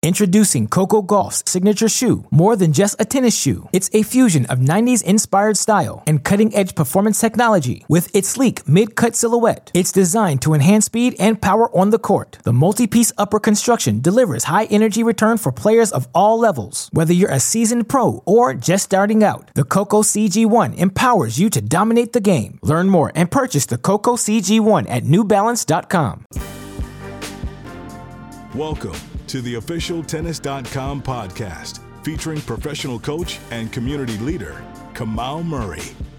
Introducing Coco Gauff's signature shoe, more than just a tennis shoe. It's a fusion of 90s-inspired style and cutting-edge performance technology. With its sleek mid-cut silhouette, it's designed to enhance speed and power on the court. The multi-piece upper construction delivers high-energy return for players of all levels. Whether you're a seasoned pro or just starting out, the Coco CG1 empowers you to dominate the game. Learn more and purchase the Coco CG1 at NewBalance.com. Welcome to the official Tennis.com podcast, featuring professional coach and community leader, Kamau Murray.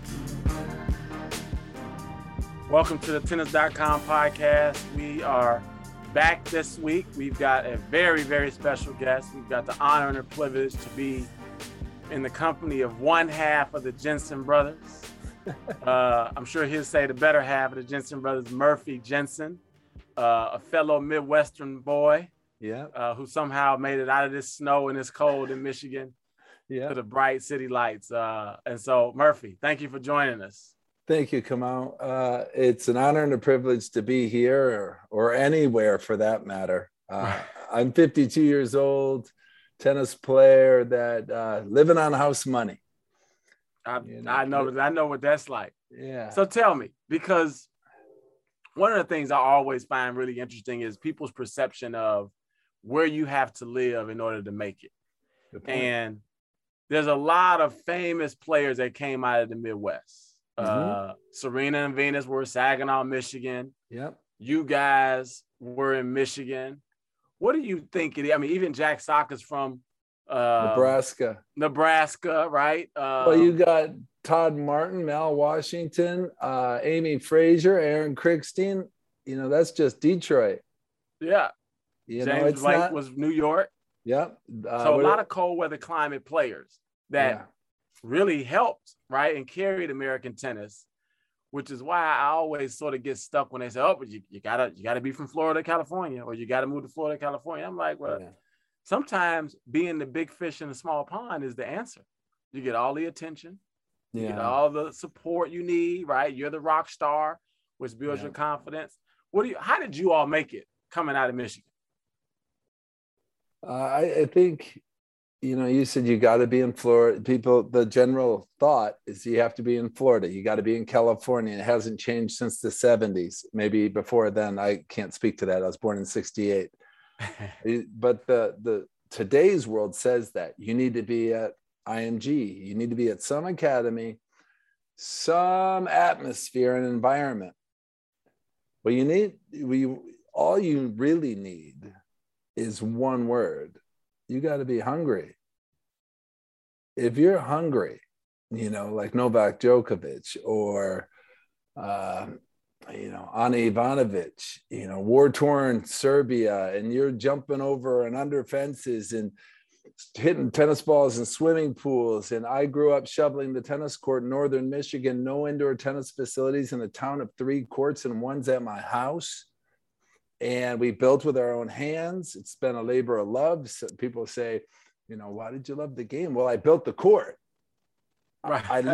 Welcome to the Tennis.com podcast. We are back this week. We've got a very, very special guest. We've got the honor and the privilege to be in the company of one half of the Jensen brothers. I'm sure he'll say the better half of the Jensen brothers, Murphy Jensen. A fellow Midwestern boy, who somehow made it out of this snow and this cold in Michigan to the bright city lights. And so, Murphy, thank you for joining us. Thank you, Kamau. It's an honor and a privilege to be here or anywhere for that matter. I'm 52 years old, tennis player that living on house money. I know what that's like. Yeah. So tell me, because one of the things I always find really interesting is people's perception of where you have to live in order to make it. And there's a lot of famous players that came out of the Midwest. Serena and Venus were Saginaw, Michigan. Yep. You guys were in Michigan. What do you think? I mean, even Jack Sock is from Nebraska, right? Well, you got Todd Martin, Mal Washington, Amy Frazier, Aaron Krickstein. You know, that's just Detroit. Yeah. James Blake was New York. Yep. So a lot of cold weather climate players that really helped, right, and carried American tennis, which is why I always sort of get stuck when they say, "Oh, but you gotta be from Florida, California, or you gotta move to Florida, California." I'm like, well, sometimes being the big fish in a small pond is the answer. You get all the attention. You get all the support you need, right? You're the rock star, which builds your confidence. How did you all make it coming out of Michigan? I think, you said you got to be in Florida. The general thought is you have to be in Florida. You got to be in California. It hasn't changed since the 70s. Maybe before then. I can't speak to that. I was born in 68. But the today's world says that you need to be at IMG. You need to be at some academy, some atmosphere and environment. Well, all you really need is one word. You got to be hungry. If you're hungry, like Novak Djokovic or, Ana Ivanovic, war-torn Serbia, and you're jumping over and under fences and hitting tennis balls in swimming pools. And I grew up shoveling the tennis court in northern Michigan, no indoor tennis facilities in a town of 3 courts, and one's at my house. And we built with our own hands. It's been a labor of love. So people say, why did you love the game? Well, I built the court. Right. I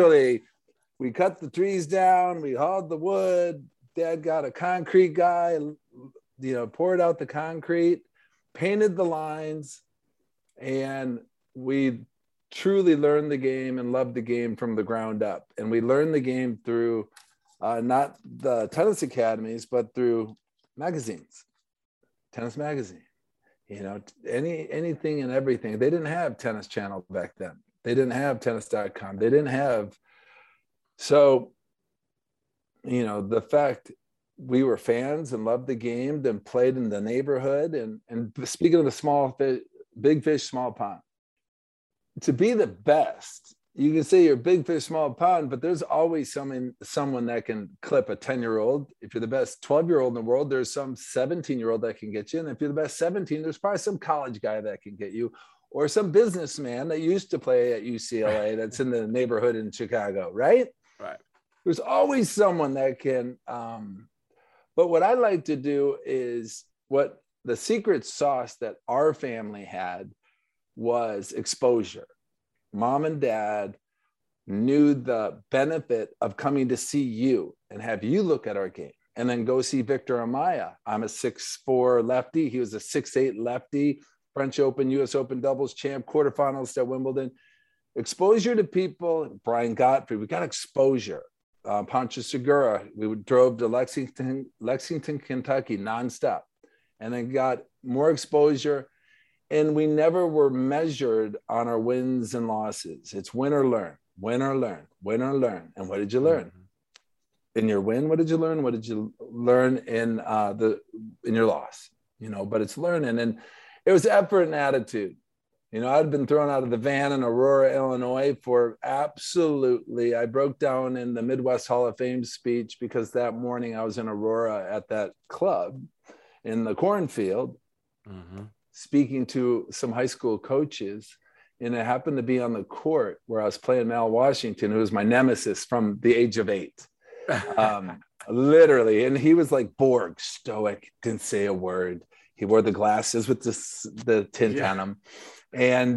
we cut the trees down, we hauled the wood. Dad got a concrete guy, poured out the concrete, painted the lines, and we truly learned the game and loved the game from the ground up. And we learned the game through not the tennis academies, but through magazines, tennis magazine, anything and everything. They didn't have Tennis Channel back then. They didn't have tennis.com. They didn't have. So, the fact we were fans and loved the game, then played in the neighborhood. And speaking of the small fish, big fish, small pond, to be the best, you can say you're big fish, small pond, but there's always someone that can clip a 10-year-old. If you're the best 12-year-old in the world, there's some 17-year-old that can get you. And if you're the best 17, there's probably some college guy that can get you, or some businessman that used to play at UCLA that's in the neighborhood in Chicago, right? Right. There's always someone that can. But what I like to do is what the secret sauce that our family had was exposure. Mom and dad knew the benefit of coming to see you and have you look at our game and then go see Victor Amaya. I'm a 6'4" lefty. He was a 6'8" lefty. French Open, US Open doubles champ, quarterfinals at Wimbledon. Exposure to people, Brian Gottfried, we got exposure. Pancho Segura, we drove to Lexington, Kentucky nonstop, and then got more exposure. And we never were measured on our wins and losses. It's win or learn, win or learn, win or learn. And what did you learn? In your win, what did you learn? What did you learn in your loss? But it's learning. And it was effort and attitude. I'd been thrown out of the van in Aurora, Illinois for absolutely, I broke down in the Midwest Hall of Fame speech because that morning I was in Aurora at that club in the cornfield, speaking to some high school coaches. And it happened to be on the court where I was playing Mal Washington, who was my nemesis from the age of 8. Literally. And he was like Borg, stoic, didn't say a word. He wore the glasses with the tint on them. And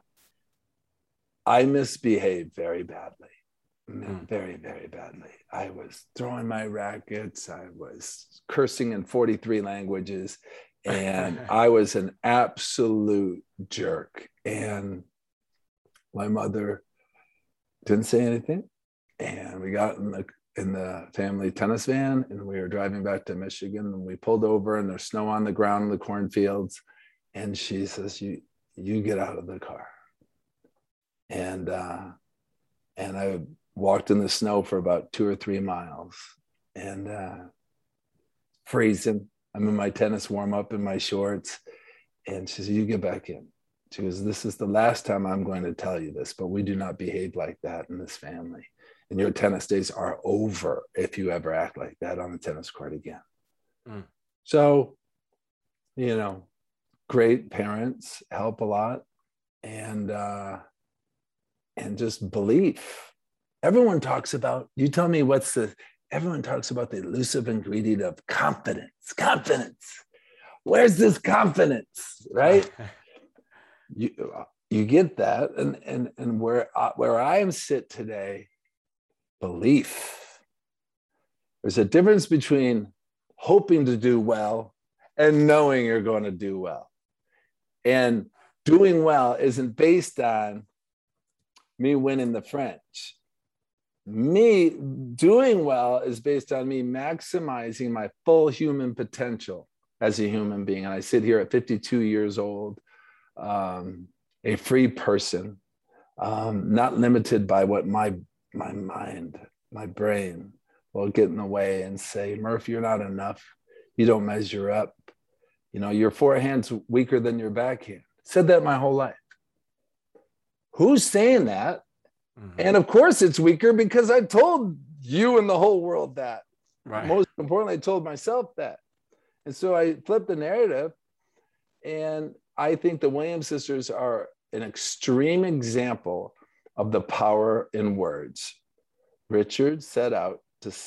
I misbehaved very badly, very, very badly. I was throwing my rackets. I was cursing in 43 languages. And I was an absolute jerk. And my mother didn't say anything. And we got in the family tennis van, and we were driving back to Michigan, and we pulled over, and there's snow on the ground in the cornfields. And she says, you get out of the car. And I walked in the snow for about 2 or 3 miles, and freezing. I'm in my tennis warm up in my shorts. And she said, you get back in. She goes, this is the last time I'm going to tell you this, but we do not behave like that in this family. And your tennis days are over if you ever act like that on the tennis court again. So, great parents help a lot, and just belief. Everyone talks about, everyone talks about the elusive ingredient of confidence. Where's this confidence, right? You get that. And where I am sit today, belief. There's a difference between hoping to do well and knowing you're going to do well. And doing well isn't based on me winning the French. Me doing well is based on me maximizing my full human potential as a human being. And I sit here at 52 years old, a free person, not limited by what my mind, my brain will get in the way and say, Murph, you're not enough. You don't measure up. Your forehand's weaker than your backhand. Said that my whole life. Who's saying that? And of course it's weaker because I told you and the whole world that. Right. Most importantly, I told myself that. And so I flipped the narrative. And I think the Williams sisters are an extreme example of the power in words. Richard set out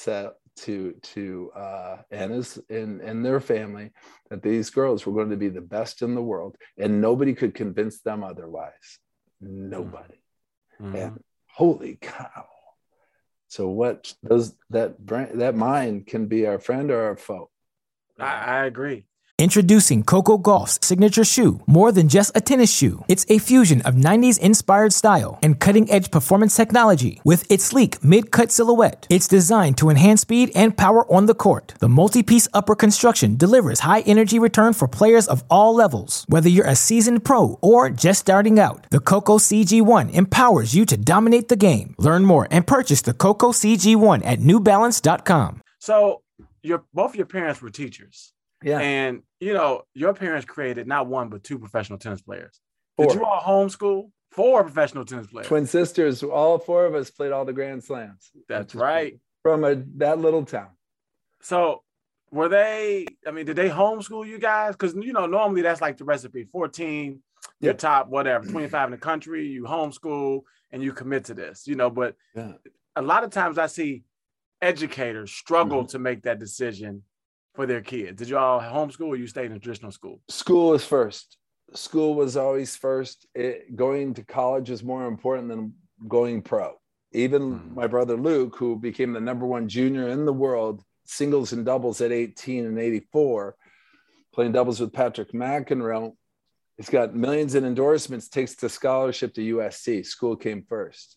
and their family that these girls were going to be the best in the world, and nobody could convince them otherwise. Nobody. And holy cow! So what does that mind can be our friend or our foe? I agree. Introducing Coco Gauff's signature shoe, more than just a tennis shoe. It's a fusion of 90s inspired style and cutting-edge performance technology. With its sleek mid-cut silhouette, it's designed to enhance speed and power on the court. The multi-piece upper construction delivers high-energy return for players of all levels. Whether you're a seasoned pro or just starting out, the Coco CG1 empowers you to dominate the game. Learn more and purchase the Coco CG1 at NewBalance.com. So both your parents were teachers. Yeah. And, your parents created not one, but 2 professional tennis players. 4. Did you all homeschool 4 professional tennis players? Twin sisters, all 4 of us played all the Grand Slams. That's right. From that little town. So did they homeschool you guys? Because, normally that's like the recipe. 14, your top, whatever, 25 in the country, you homeschool and you commit to this, but a lot of times I see educators struggle to make that decision for their kids. Did you all homeschool or you stayed in a traditional school? School was first. School was always first. Going to college is more important than going pro. Even my brother Luke, who became the #1 junior in the world, singles and doubles at 18 and 84, playing doubles with Patrick McEnroe, He's got millions in endorsements, takes the scholarship to USC. School came first.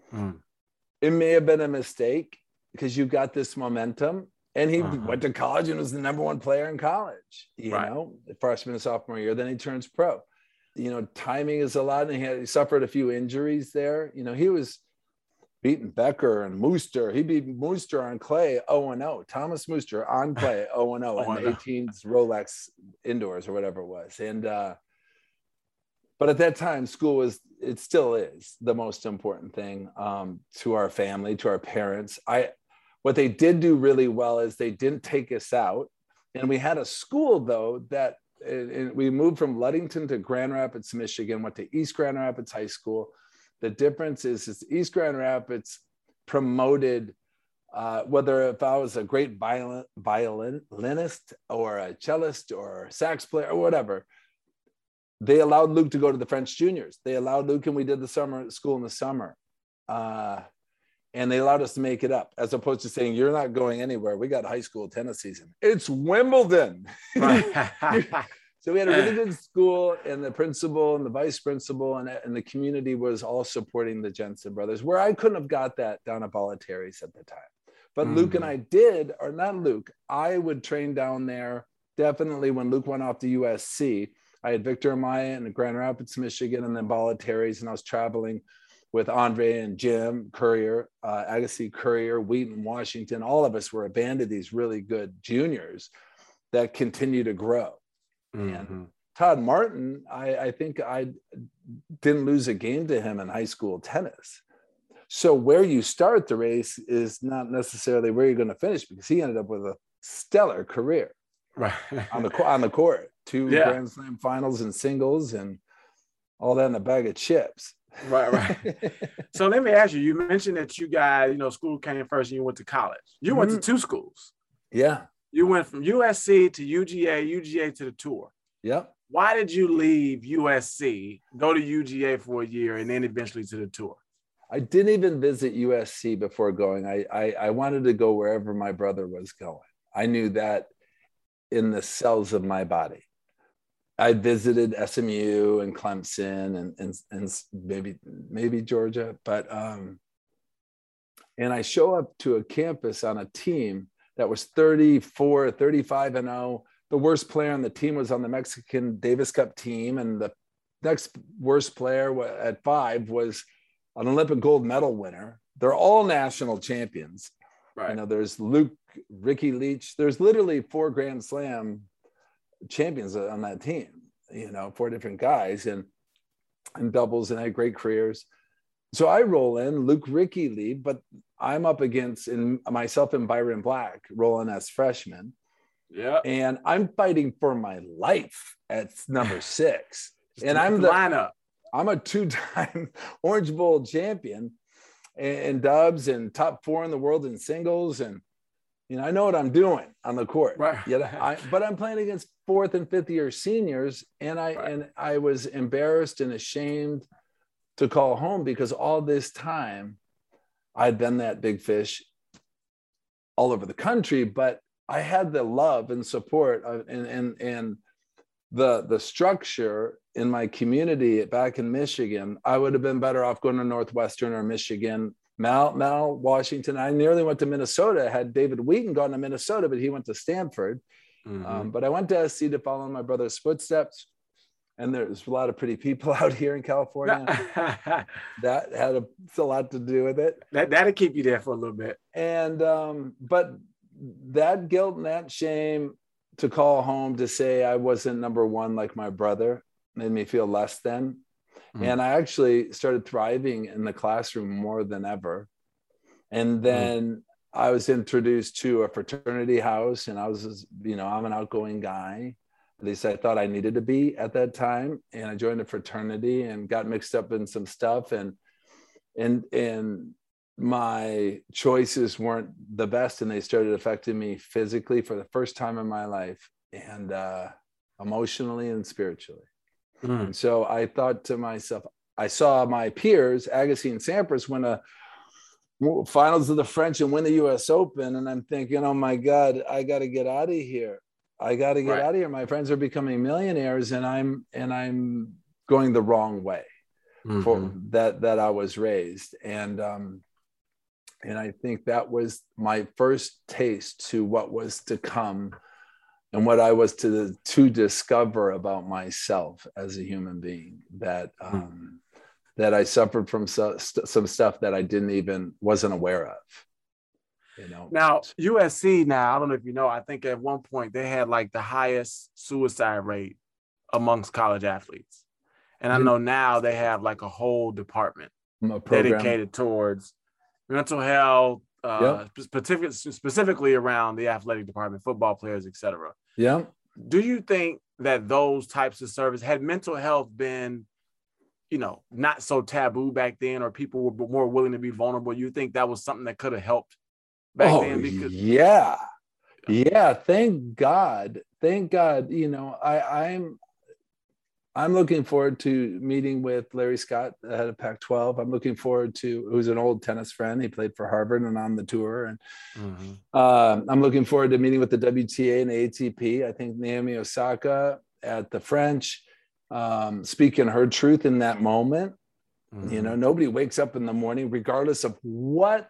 It may have been a mistake because you got this momentum. And he went to college and was the number one player in college, you know, freshman and sophomore year. Then he turns pro. You know, timing is a lot. And he suffered a few injuries there. You know, he was beating Becker and Mooster. He beat Mooster on clay 0-0. Thomas Mooster on clay 0-0 in the 18's Rolex indoors or whatever it was. And, but at that time, school it still is the most important thing to our family, to our parents. What they did do really well is they didn't take us out. And we had a school, though, that we moved from Ludington to Grand Rapids, Michigan, went to East Grand Rapids High School. The difference is East Grand Rapids promoted, whether if I was a great violinist or a cellist or a sax player or whatever, they allowed Luke to go to the French juniors. They allowed Luke, and we did the summer school in the summer. And they allowed us to make it up, as opposed to saying, you're not going anywhere. We got high school tennis season. It's Wimbledon. So we had a really good school, and the principal and the vice principal and the community was all supporting the Jensen brothers, where I couldn't have got that down at Bollettieri's at the time. But Luke and I did, or not Luke, I would train down there. Definitely when Luke went off to USC, I had Victor Amaya in Grand Rapids, Michigan, and then Bollettieri's, and I was traveling with Andre and Jim Courier, Agassi Courier, Wheaton, Washington. All of us were a band of these really good juniors that continue to grow. And Todd Martin, I think I didn't lose a game to him in high school tennis. So where you start the race is not necessarily where you're going to finish, because he ended up with a stellar career on the court, 2 Grand Slam finals and singles and all that in a bag of chips. Right. So let me ask you, you mentioned that you guys, you know, school came first and you went to college. You went to 2 schools. Yeah. You went from USC to UGA to the Tour. Yep. Why did you leave USC, go to UGA for a year, and then eventually to the Tour? I didn't even visit USC before going. I wanted to go wherever my brother was going. I knew that in the cells of my body. I visited SMU and Clemson and maybe Georgia, but and I show up to a campus on a team that was 34, 35-0. The worst player on the team was on the Mexican Davis Cup team, and the next worst player at 5 was an Olympic gold medal winner. They're all national champions. Right. You know, there's Luke, Ricky Leach. There's literally 4 Grand Slam champions on that team, you know, 4 different guys and doubles, and had great careers. So I roll in, Luke, Ricky lead, but I'm up against myself and Byron Black rolling as freshmen. Yeah. And I'm fighting for my life at number 6. And I'm the lineup. I'm a 2-time Orange Bowl champion and dubs and top 4 in the world in singles. And, you know, I know what I'm doing on the court. Right. But I'm playing against 4th and 5th year seniors. And I was embarrassed and ashamed to call home, because all this time I'd been that big fish all over the country, but I had the love and support and the structure in my community back in Michigan. I would have been better off going to Northwestern or Michigan. Mal Washington. I nearly went to Minnesota. Had David Wheaton gone to Minnesota, but he went to Stanford. But I went to SC to follow in my brother's footsteps. And there's a lot of pretty people out here in California. That had a lot to do with it. That'll keep you there for a little bit. And but that guilt and that shame to call home to say I wasn't number 1 like my brother made me feel less than. And I actually started thriving in the classroom more than ever. And then I was introduced to a fraternity house, and I was, you know, I'm an outgoing guy. At least I thought I needed to be at that time. And I joined a fraternity and got mixed up in some stuff. And my choices weren't the best, and they started affecting me physically for the first time in my life, and emotionally and spiritually. And so I thought to myself, I saw my peers, Agassi and Sampras, win a finals of the French and win the US Open. And I'm thinking, oh my God, I got to get out of here. I got to get Right. out of here. My friends are becoming millionaires, and I'm going the wrong way for that I was raised. And I think that was my first taste to what was to come and what I was to discover about myself as a human being, that that I suffered from some stuff that I wasn't aware of. You know. Now, USC, I don't know if you know, I think at one point they had like the highest suicide rate amongst college athletes. And I know now they have like a whole department dedicated towards mental health, specifically around the athletic department, football players, et cetera. Yeah. Do you think that those types of service, had mental health been, not so taboo back then, or people were more willing to be vulnerable? You think that was something that could have helped back then? Because yeah. Thank God. I'm looking forward to meeting with Larry Scott, the head of Pac-12. I'm looking forward to, who's an old tennis friend. He played for Harvard and on the tour. And I'm looking forward to meeting with the WTA and the ATP. I think Naomi Osaka at the French, speaking her truth in that moment. Nobody wakes up in the morning, regardless of what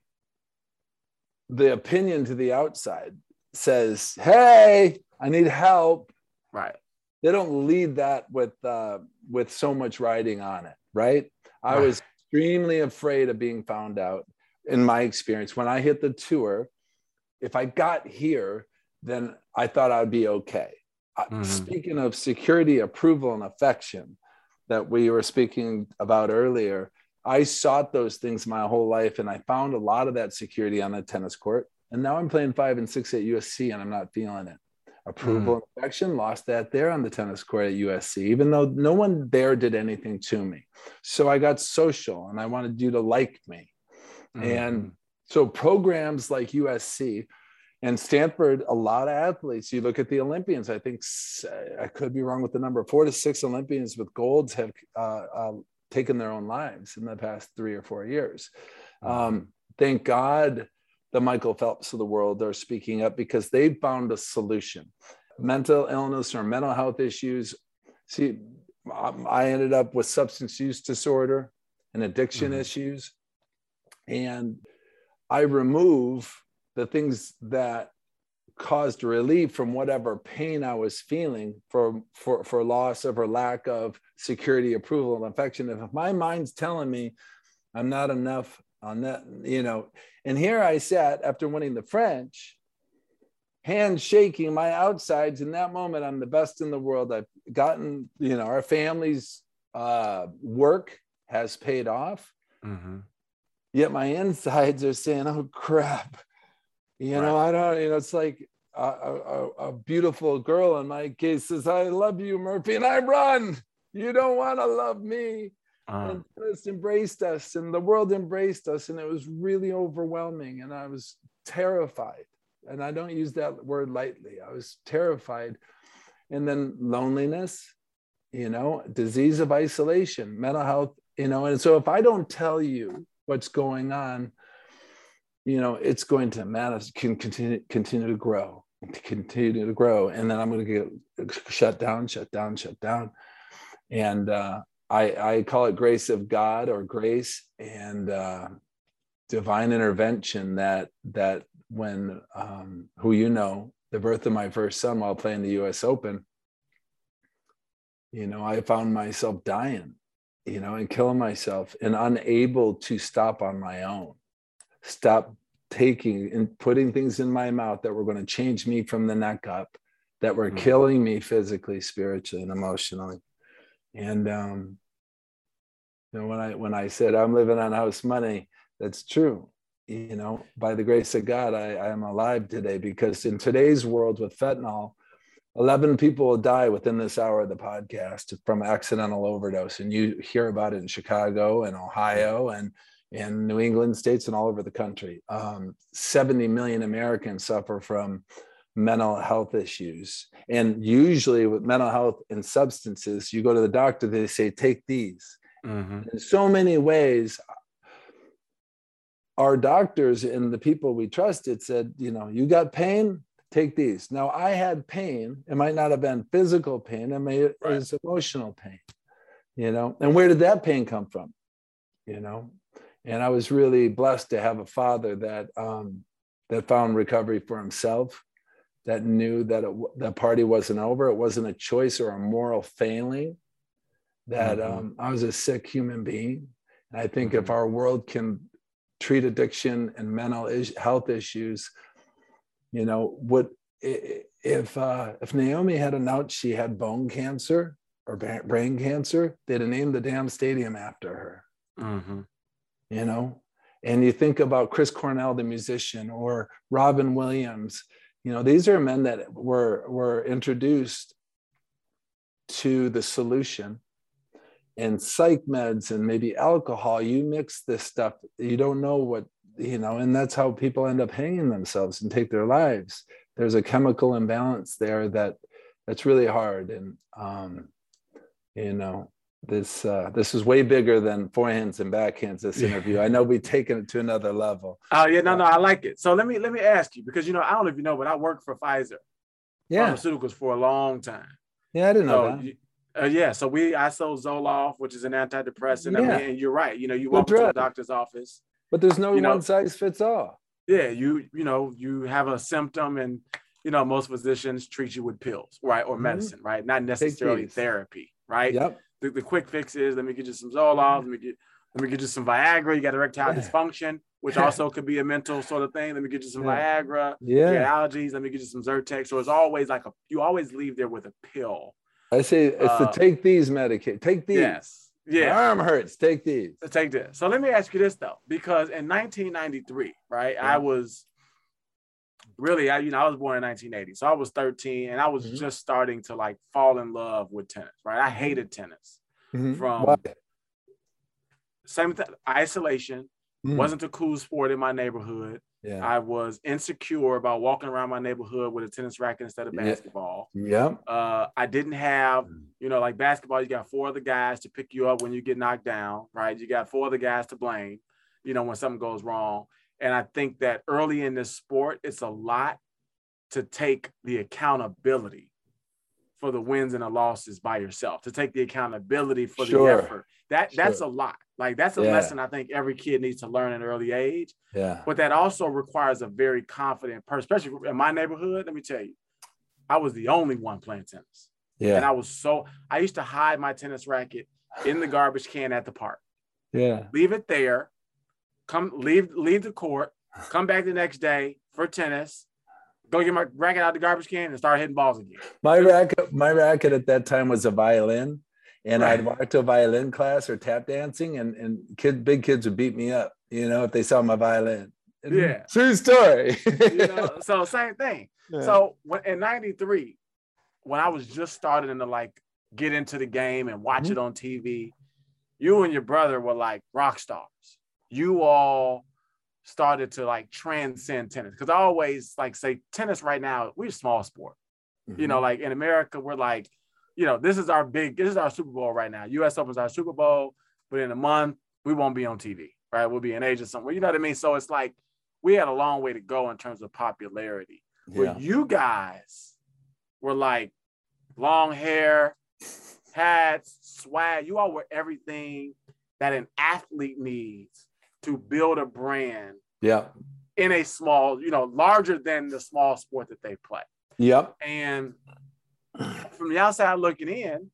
the opinion to the outside says, hey, I need help. Right. They don't lead that with so much writing on it, right? I was extremely afraid of being found out. In my experience, when I hit the tour, if I got here, then I thought I'd be okay. Speaking of security, approval, and affection that we were speaking about earlier, I sought those things my whole life, and I found a lot of that security on the tennis court. And now I'm playing 5 and 6 at USC, and I'm not feeling it. Approval and affection, lost that there on the tennis court at USC, even though no one there did anything to me. So I got social, and I wanted you to like me. And so programs like USC and Stanford, a lot of athletes, you look at the Olympians, I think, I could be wrong with the number, 4 to 6 Olympians with golds have taken their own lives in the past 3 or 4 years. Thank God the Michael Phelps of the world are speaking up, because they've found a solution. Mental illness or mental health issues. See, I ended up with substance use disorder and addiction issues. And I remove the things that caused relief from whatever pain I was feeling for loss of or lack of security, approval, and affection. If my mind's telling me I'm not enough on that, and here I sat after winning the French, hands shaking, my outsides. In that moment, I'm the best in the world. I've gotten, our family's work has paid off. Yet my insides are saying, oh, crap. I don't, it's like a beautiful girl in my case says, I love you, Murphy, and I run. You don't want to love me. And just embraced us, and the world embraced us, and it was really overwhelming, and I was terrified, and I don't use that word lightly. I was terrified. And then loneliness, disease of isolation, mental health, and so if I don't tell you what's going on, it's going to continue to grow, and then I'm going to get shut down. And I call it grace of God, or grace and divine intervention, that when the birth of my first son while playing the US Open, I found myself dying, and killing myself, and unable to stop on my own, stop taking and putting things in my mouth that were going to change me from the neck up, that were killing me physically, spiritually, and emotionally. And when I said I'm living on house money, that's true. By the grace of God, I am alive today, because in today's world with fentanyl, 11 people will die within this hour of the podcast from accidental overdose. And you hear about it in Chicago and Ohio and in New England states and all over the country. 70 million Americans suffer from mental health issues. And usually with mental health and substances, you go to the doctor, they say, take these. In so many ways, our doctors and the people we trusted said, you got pain, take these. Now I had pain. It might not have been physical pain. It was emotional pain, you know? And where did that pain come from? You know? And I was really blessed to have a father that, that found recovery for himself, that knew that the party wasn't over. It wasn't a choice or a moral failing, that I was a sick human being. And I think if our world can treat addiction and mental health issues, you know, if Naomi had announced she had bone cancer or brain cancer, they'd have named the damn stadium after her, you know? And you think about Chris Cornell, the musician, or Robin Williams, you know, these are men that were introduced to the solution. And psych meds and maybe alcohol, you mix this stuff, you don't know what, you know, and that's how people end up hanging themselves and take their lives. There's a chemical imbalance there that's really hard. And, you know, this is way bigger than forehands and backhands, this interview. I know we've taken it to another level. Oh yeah, no, I like it. So let me ask you, because, you know, I don't know if you know, but I worked for Pfizer Pharmaceuticals for a long time. Yeah, I didn't know that. So I sold Zoloft, which is an antidepressant. I mean, and you're right. You know, you walk into a doctor's office, but there's no one size fits all. Yeah, you have a symptom, and you know most physicians treat you with pills, right, or medicine, right, not necessarily therapy, right. Yep. The quick fix is, let me get you some Zoloft, let me get you some Viagra. You got erectile dysfunction, which also could be a mental sort of thing. Let me get you some Viagra. You got allergies. Let me get you some Zyrtec. So it's always like you always leave there with a pill. I say it's to take these medications. Take these. Yes. Yeah. My arm hurts. Take these. Take this. So let me ask you this though, because in 1993, right, I was really, I was born in 1980, so I was 13, and I was just starting to like fall in love with tennis. Right, I hated tennis from isolation. Wasn't a cool sport in my neighborhood. Yeah. I was insecure about walking around my neighborhood with a tennis racket instead of basketball. Yeah. I didn't have, you know, like basketball, you got 4 other guys to pick you up when you get knocked down, right? You got 4 other guys to blame, you know, when something goes wrong. And I think that early in this sport, it's a lot to take the accountability for the wins and the losses by yourself, to take the accountability for the effort. That's a lot. Like that's a lesson I think every kid needs to learn at an early age. Yeah. But that also requires a very confident person, especially in my neighborhood. Let me tell you, I was the only one playing tennis. Yeah. And I used to hide my tennis racket in the garbage can at the park. Yeah. Leave it there. Leave the court, come back the next day for tennis, go get my racket out of the garbage can and start hitting balls again. My racket at that time was a violin. And I'd walk to a violin class or tap dancing, and big kids would beat me up, you know, if they saw my violin. Yeah. True story. You know, so same thing. Yeah. So in 93, when I was just starting to like get into the game and watch it on TV, you and your brother were like rock stars. You all started to like transcend tennis. Because I always like say tennis right now, we're a small sport. You know, like in America, we're like, you know, this is our Super Bowl right now. US Open's our Super Bowl, but in a month, we won't be on TV, right? We'll be in Asia somewhere. You know what I mean? So it's like we had a long way to go in terms of popularity. Yeah. But you guys were like long hair, hats, swag. You all were everything that an athlete needs to build a brand in a small, you know, larger than the small sport that they play. Yep. And from the outside looking in,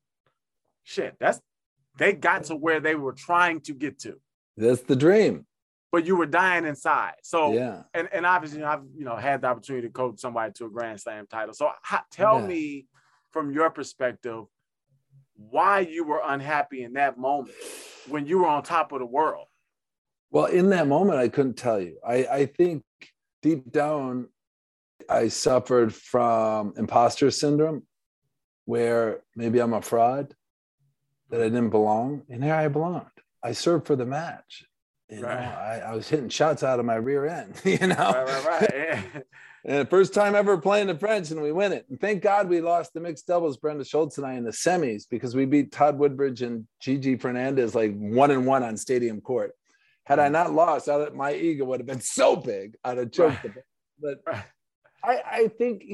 they got to where they were trying to get to. That's the dream. But you were dying inside. So, and obviously, you know, I've had the opportunity to coach somebody to a Grand Slam title. So tell me from your perspective, why you were unhappy in that moment when you were on top of the world. Well, in that moment, I couldn't tell you. I think deep down, I suffered from imposter syndrome, where maybe I'm a fraud, that I didn't belong. And here I belonged. I served for the match. You know, I was hitting shots out of my rear end, you know. Right. Yeah. And the first time ever playing the French, and we win it. And thank God we lost the mixed doubles, Brenda Schultz and I, in the semis, because we beat Todd Woodbridge and Gigi Fernandez like 1-1 on Stadium Court. Had I not lost, my ego would have been so big, I'd have choked the ball. But I think,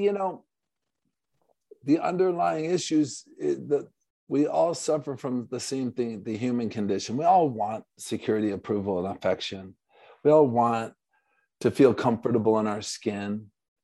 the underlying issues, we all suffer from the same thing, the human condition. We all want security, approval, and affection. We all want to feel comfortable in our skin.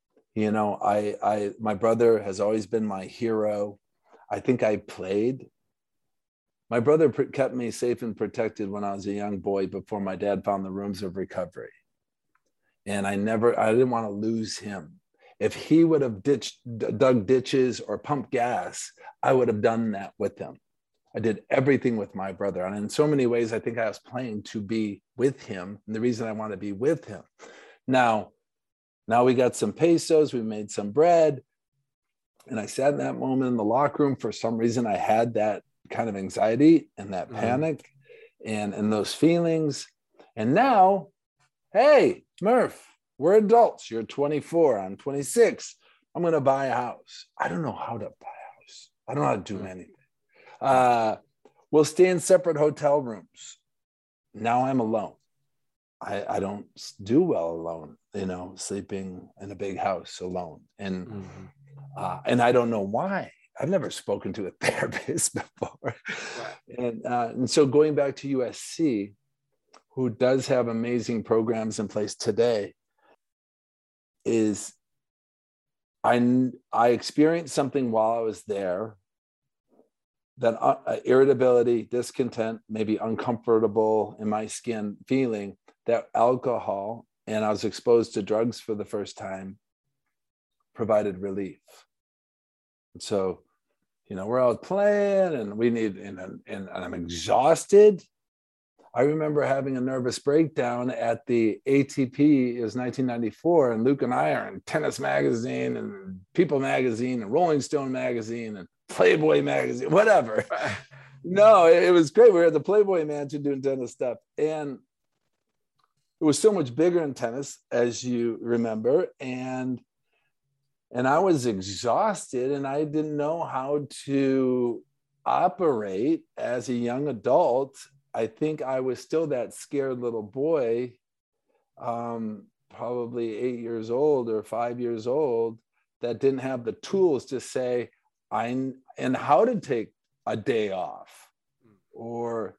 My brother has always been my hero. I think I played. My brother kept me safe and protected when I was a young boy before my dad found the rooms of recovery. And I didn't want to lose him. If he would have dug ditches or pumped gas, I would have done that with him. I did everything with my brother. And in so many ways, I think I was playing to be with him. And the reason I want to be with him. Now we got some pesos, we made some bread. And I sat in that moment in the locker room. For some reason, I had that kind of anxiety and that panic and those feelings. And now, hey, Murph, we're adults. You're 24. I'm 26. I'm going to buy a house. I don't know how to buy a house. I don't know how to do anything. We'll stay in separate hotel rooms. Now I'm alone. I don't do well alone, sleeping in a big house alone. And I don't know why. I've never spoken to a therapist before. Right. And so going back to USC, who does have amazing programs in place today, is I experienced something while I was there, that irritability, discontent, maybe uncomfortable in my skin feeling, that alcohol, and I was exposed to drugs for the first time, provided relief. And so, we're out playing and and I'm exhausted. I remember having a nervous breakdown at the ATP. It was 1994, and Luke and I are in Tennis Magazine and People Magazine and Rolling Stone Magazine and Playboy Magazine, whatever. No, it was great. We were at the Playboy Mansion doing tennis stuff. And it was so much bigger in tennis, as you remember. And I was exhausted, and I didn't know how to operate as a young adult. I think I was still that scared little boy, probably 8 years old or 5 years old, that didn't have the tools to say, and how to take a day off. Or,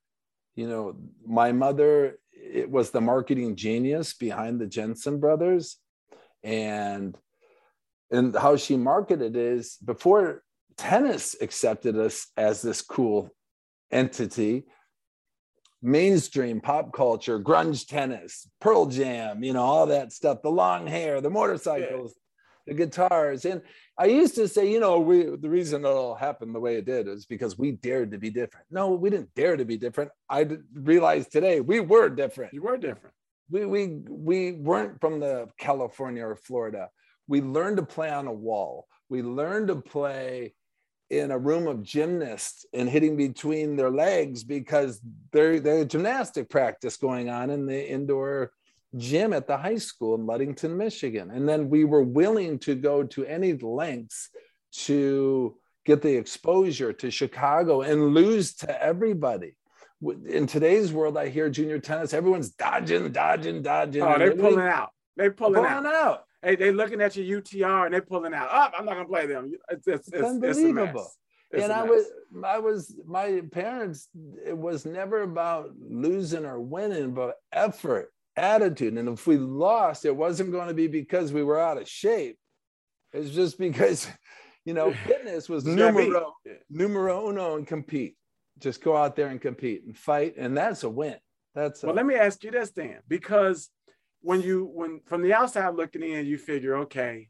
my mother, it was the marketing genius behind the Jensen brothers. And how she marketed is, before tennis accepted us as this cool entity, mainstream pop culture, grunge tennis, Pearl Jam, all that stuff, the long hair, the motorcycles, the guitars. And I used to say, the reason it all happened the way it did is because we dared to be different. No, we didn't dare to be different. I realized today we were different. You were different. We weren't from the California or Florida. We learned to play on a wall. We learned to play in a room of gymnasts and hitting between their legs because there's gymnastic practice going on in the indoor gym at the high school in Ludington, Michigan. And then we were willing to go to any lengths to get the exposure to Chicago and lose to everybody. In today's world, I hear junior tennis, everyone's dodging. Oh, they're pulling out. They're pulling out. Hey, they're looking at your UTR and they're pulling out. I'm not gonna play them. It's unbelievable. It's my parents, it was never about losing or winning, but effort, attitude. And if we lost, it wasn't going to be because we were out of shape. It's just because, fitness was numero uno, and compete. Just go out there and compete and fight, and that's a win. Well, let me ask you this, Dan, because when from the outside looking in, you figure, okay,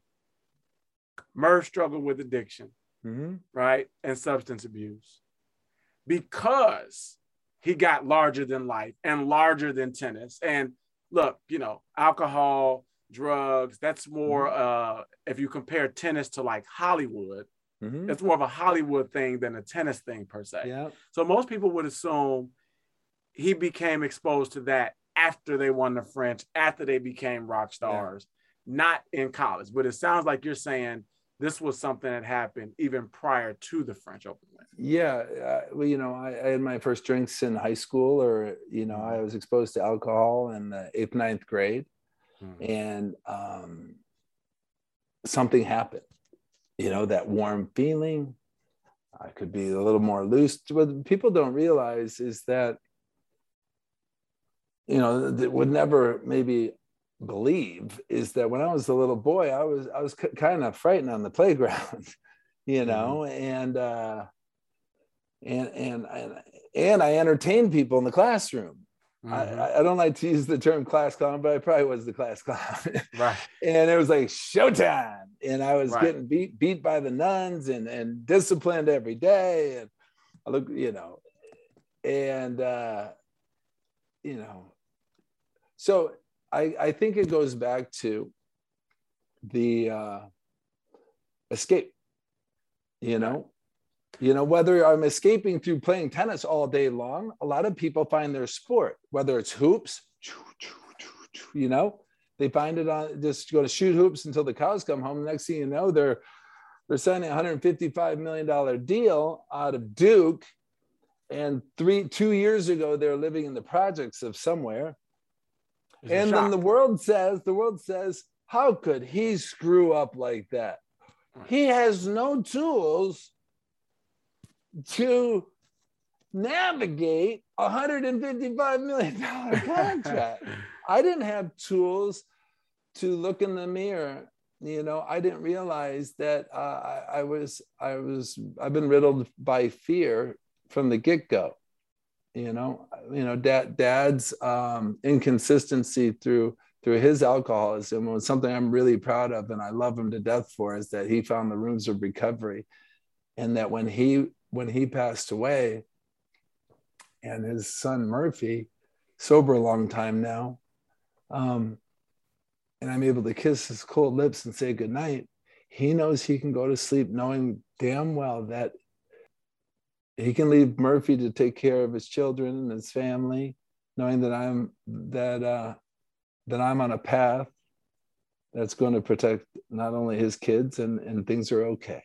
Murph struggled with addiction, right, and substance abuse, because he got larger than life and larger than tennis. And look, alcohol, drugs, that's more, if you compare tennis to like Hollywood, it's more of a Hollywood thing than a tennis thing per se. Yeah. So most people would assume he became exposed to that after they won the French, after they became rock stars, not in college. But it sounds like you're saying this was something that happened even prior to the French Open win. Yeah. I had my first drinks in high school, or, I was exposed to alcohol in the 8th, 9th grade. And something happened, that warm feeling. I could be a little more loose. What people don't realize is that, that would never maybe believe is that when I was a little boy, I was kind of frightened on the playground, and I entertained people in the classroom. I don't like to use the term class clown, but I probably was the class clown. Right. And it was like showtime. And I was getting beat by the nuns and disciplined every day. And I look, so I think it goes back to the escape, whether I'm escaping through playing tennis all day long. A lot of people find their sport, whether it's hoops, they find it on, just go to shoot hoops until the cows come home. The next thing you know, they're signing a $155 million deal out of Duke. And 2 years ago, they're living in the projects of somewhere. And then the world says, how could he screw up like that? He has no tools to navigate a $155 million contract. I didn't have tools to look in the mirror. I didn't realize that I've been riddled by fear from the get-go. Dad's inconsistency through his alcoholism was something I'm really proud of, and I love him to death for, is that he found the rooms of recovery. And that when he passed away, and his son Murphy, sober a long time now, and I'm able to kiss his cold lips and say goodnight, he knows he can go to sleep knowing damn well that he can leave Murphy to take care of his children and his family, knowing that I'm on a path that's going to protect not only his kids, and things are okay,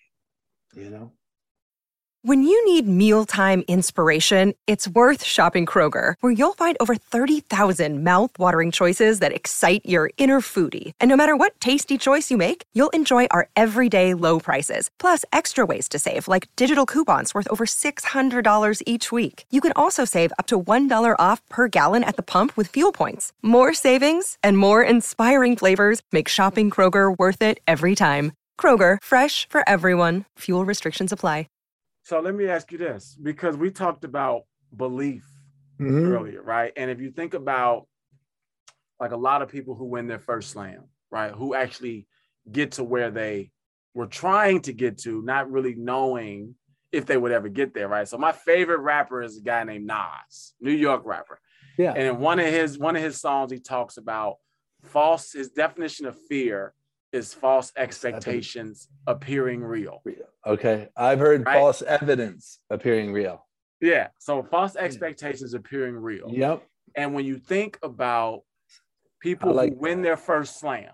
When you need mealtime inspiration, it's worth shopping Kroger, where you'll find over 30,000 mouth-watering choices that excite your inner foodie. And no matter what tasty choice you make, you'll enjoy our everyday low prices, plus extra ways to save, like digital coupons worth over $600 each week. You can also save up to $1 off per gallon at the pump with fuel points. More savings and more inspiring flavors make shopping Kroger worth it every time. Kroger, fresh for everyone. Fuel restrictions apply. So let me ask you this, because we talked about belief earlier, right? And if you think about like a lot of people who win their first slam, right, who actually get to where they were trying to get to, not really knowing if they would ever get there, right? So my favorite rapper is a guy named Nas, New York rapper. Yeah. And in one of his songs, he talks about his definition of fear is false expectations appearing real. Okay. I've heard false evidence appearing real. Yeah. So false expectations appearing real. Yep. And when you think about people who win their first slam,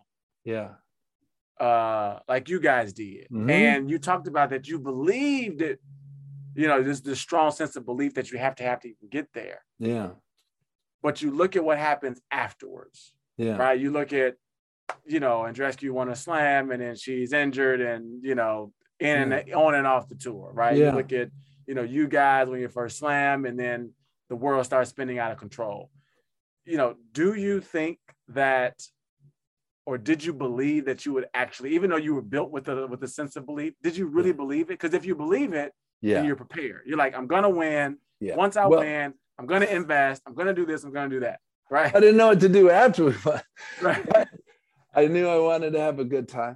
like you guys did, and you talked about that you believed it, there's this strong sense of belief that you have to even get there. Yeah. But you look at what happens afterwards. Yeah. Right. You look at, Andreescu won a slam and then she's injured and, on and off the tour, right? Yeah. You look at, you guys when you first slam and then the world starts spinning out of control. Do you think that, or did you believe that you would actually, even though you were built with a sense of belief, did you really believe it? Because if you believe it, then you're prepared. You're like, I'm going to win. Yeah. Once I win, I'm going to invest. I'm going to do this. I'm going to do that. Right. I didn't know what to do afterwards. Right. I knew I wanted to have a good time.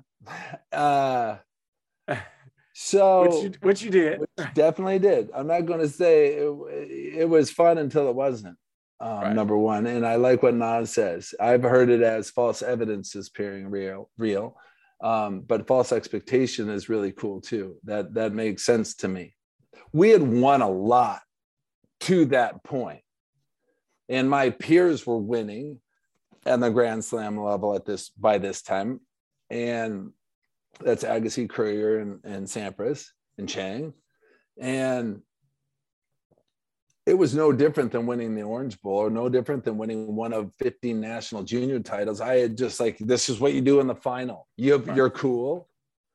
So which you did. Which definitely did. I'm not going to say it was fun until it wasn't. Number one. And I like what Nas says. I've heard it as false evidence is appearing real. But false expectation is really cool too. That makes sense to me. We had won a lot to that point. And my peers were winning at the Grand Slam level by this time. And that's Agassi, Courier, and Sampras and Chang. And it was no different than winning the Orange Bowl, or no different than winning one of 15 national junior titles. I had just like, this is what you do in the final. You're cool.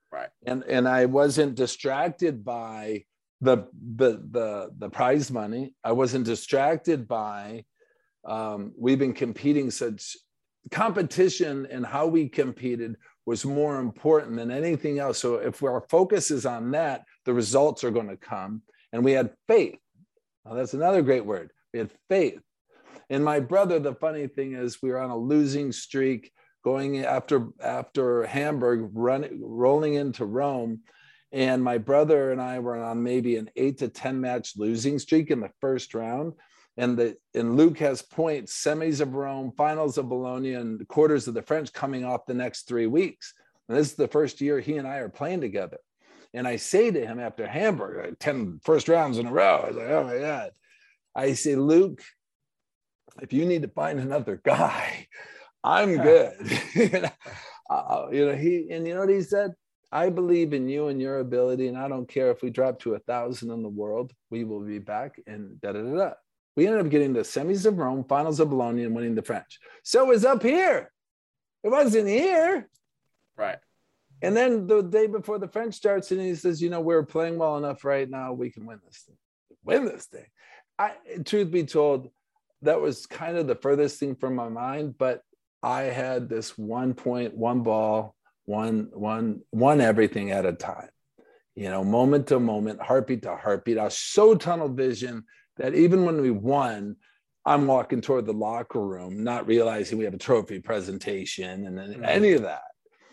Right. And I wasn't distracted by the prize money. I wasn't distracted by we've been competing. Such competition and how we competed was more important than anything else. So if our focus is on that, the results are going to come. And we had faith. Now, that's another great word. We had faith. And my brother, the funny thing is, we were on a losing streak going after Hamburg, rolling into Rome. And my brother and I were on maybe an 8 to 10 match losing streak in the first round. And Luke has points, semis of Rome, finals of Bologna, and quarters of the French coming off the next 3 weeks. And this is the first year he and I are playing together. And I say to him after Hamburg, 10 first rounds in a row, I was like, oh my God. I say, Luke, if you need to find another guy, I'm good. You know, you know what he said? I believe in you and your ability, and I don't care if we drop to 1,000 in the world, we will be back, and da-da-da-da. We ended up getting the semis of Rome, finals of Bologna, and winning the French. So it was up here. It wasn't here. Right. And then the day before the French starts, and he says, you know, we're playing well enough right now. We can win this thing. Win this thing. Truth be told, that was kind of the furthest thing from my mind, but I had this 1 point, one ball, one everything at a time, you know, moment to moment, heartbeat to heartbeat. I was so tunnel vision that even when we won, I'm walking toward the locker room, not realizing we have a trophy presentation and any of that.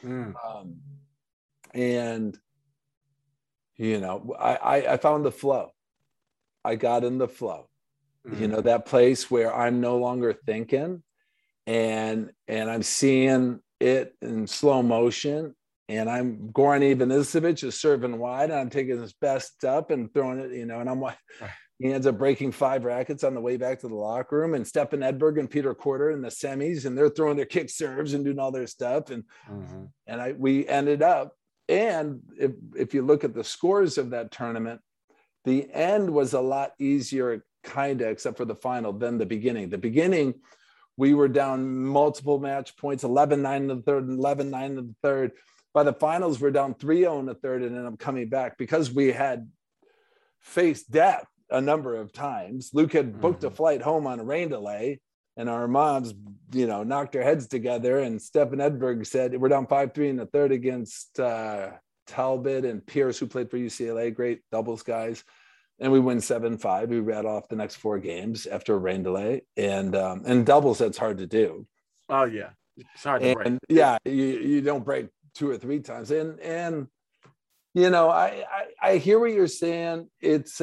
And, you know, I found the flow. I got in the flow, you know, that place where I'm no longer thinking and I'm seeing it in slow motion. And I'm Goran Ivanisevic is serving wide, and I'm taking his best up and throwing it, you know, and he ends up breaking 5 rackets on the way back to the locker room, and Stefan Edberg and Peter Korter in the semis, and they're throwing their kick serves and doing all their stuff. And we ended up, and if you look at the scores of that tournament, the end was a lot easier, kind of, except for the final, than the beginning. The beginning, we were down multiple match points, 11-9 in the third, 11-9 in the third. By the finals, we're down 3-0 in the third, and then I'm coming back because we had faced death a number of times. Luke had booked a flight home on a rain delay, and our moms, you know, knocked their heads together. And Stefan Edberg said, we're down 5-3 in the third against Talbot and Pierce, who played for UCLA, great doubles guys. And we win 7-5. We read off the next 4 games after a rain delay. And doubles, that's hard to do. Oh, yeah. It's hard to break. Yeah, you don't break 2 or 3 times. And you know, I hear what you're saying. It's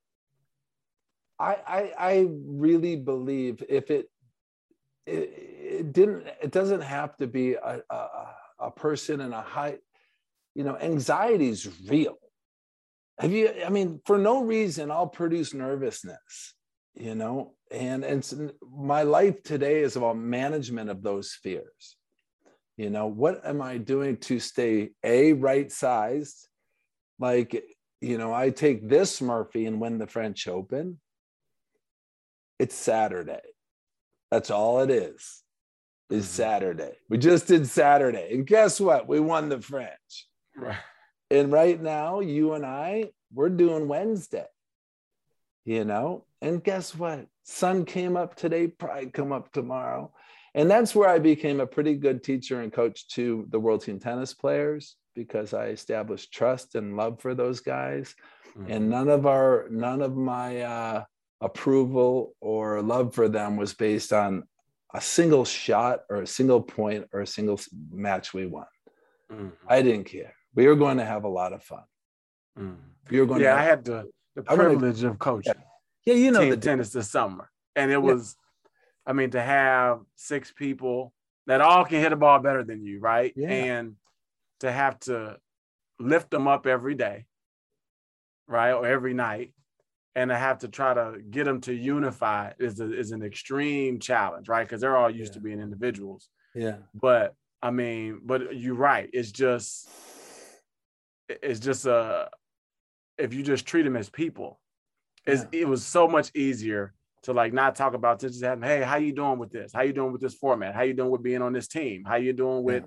I really believe if it doesn't have to be a person in a high, you know, anxiety is real. I mean, for no reason, I'll produce nervousness, you know, and my life today is about management of those fears. You know, what am I doing to stay right-sized? Like, you know, I take this Murphy and win the French Open. It's Saturday. That's all it is Saturday. We just did Saturday. And guess what? We won the French. Right. And right now, you and I, we're doing Wednesday, you know? And guess what? Sun came up today, probably come up tomorrow. And that's where I became a pretty good teacher and coach to the World Team Tennis players, because I established trust and love for those guys. And none of my approval or love for them was based on a single shot or a single point or a single match we won. I didn't care. We were going to have a lot of fun. We were going I had the privilege of coaching. Yeah, you know, team tennis this summer. And it was, I mean, to have 6 people that all can hit a ball better than you, right? Yeah. And to have to lift them up every day, right, or every night, and to have to try to get them to unify is an extreme challenge, right? Because they're all used to being individuals. Yeah. But I mean, but you're right. It's just if you just treat them as people, it was so much easier to like not talk about this. Just have, hey, how you doing with this? How you doing with this format? How you doing with being on this team? How you doing with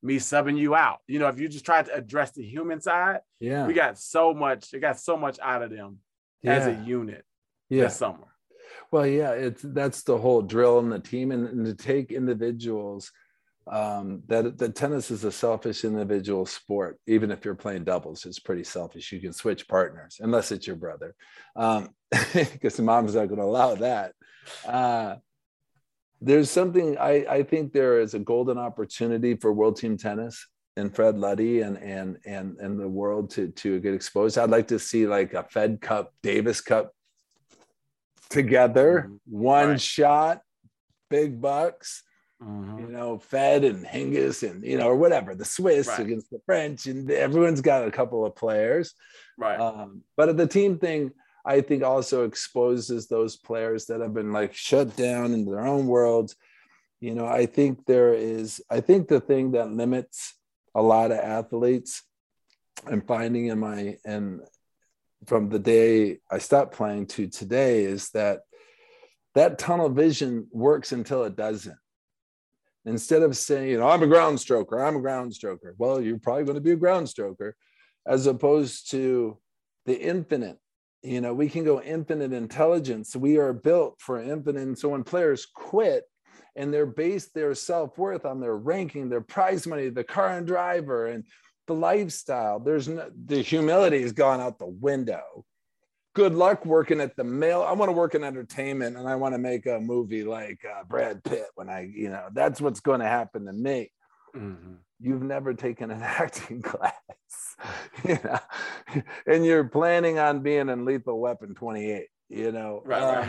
me subbing you out. You know, if you just try to address the human side, we got so much out of them as a unit this summer. Well, that's the whole drill in the team, and to take individuals. That tennis is a selfish individual sport. Even if you're playing doubles, it's pretty selfish. You can switch partners unless it's your brother, because mom's not going to allow that. There's something I think there is a golden opportunity for World Team Tennis and Fred Luddy and the world to get exposed. I'd like to see like a Fed Cup, Davis Cup together, one shot, big bucks. You know, Fed and Hingis and, you know, or whatever, the Swiss against the French, and everyone's got a couple of players. But the team thing, I think, also exposes those players that have been like shut down in their own worlds. You know, I think the thing that limits a lot of athletes, I'm finding from the day I stopped playing to today, is that tunnel vision works until it doesn't. Instead of saying, you know, I'm a ground stroker. Well, you're probably going to be a ground stroker, as opposed to the infinite. You know, we can go infinite intelligence. We are built for infinite. And so when players quit and they're based their self-worth on their ranking, their prize money, the car and driver, and the lifestyle, the humility has gone out the window. Good luck working at the mail. I want to work in entertainment, and I want to make a movie like Brad Pitt that's what's going to happen to me. You've never taken an acting class, you know, and you're planning on being in Lethal Weapon 28, you know.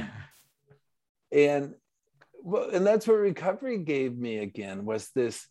And that's what recovery gave me again, was this